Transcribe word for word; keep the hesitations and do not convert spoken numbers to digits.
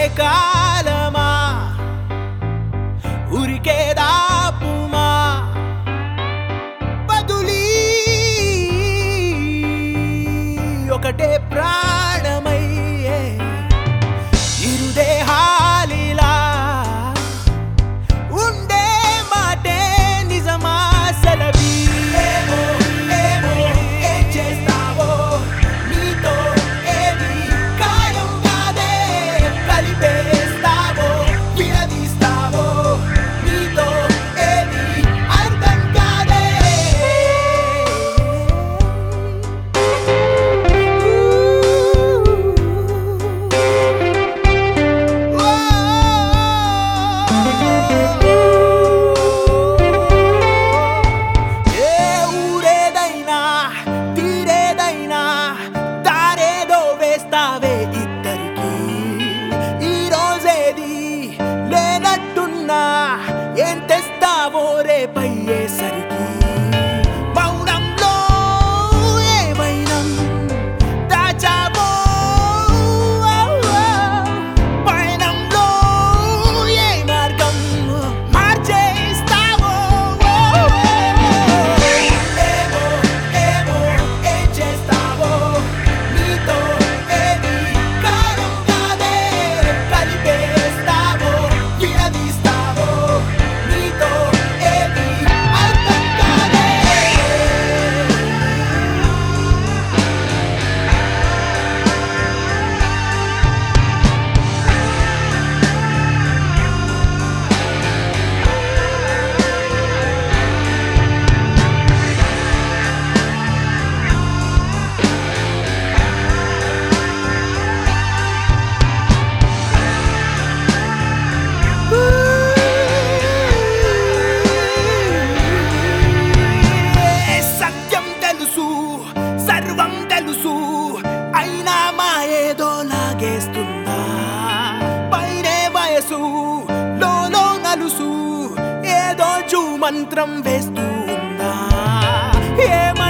కాలమా ఉరికేదాపుమా బదులీ ఒకటే ప్రాణమయ్యే ఇరుదేహాలిలా ఉండే మాటే నిజమా సెలవి ఏమో ఏమో ఏం చేస్తావో నీతో ఏది ఖాయం కాదే కలిపేస్తావో విడదీస్తావో నీతో ఏది అర్థం కాదే ఏం తెస్తావో రేపయ్యేసరికి మౌనంలో ఏమైనా దాచావో పయనంలో ఏ మార్గం మార్చేస్తావో ఏమో ఏమో ఏం చేస్తావో నీతో ఏది కారం కాదే కలిపేస్తావో విడదీస్తావో నీతో ఏది అర్థం కాదే సత్యం తెలుసు సర్వం తెలుసు అయినా మాయేదో లాగేస్తుందా పైనే వయసు లోలో నలుసు ఏదో చూ మంత్రం వేస్తూ ఉందా ఏమ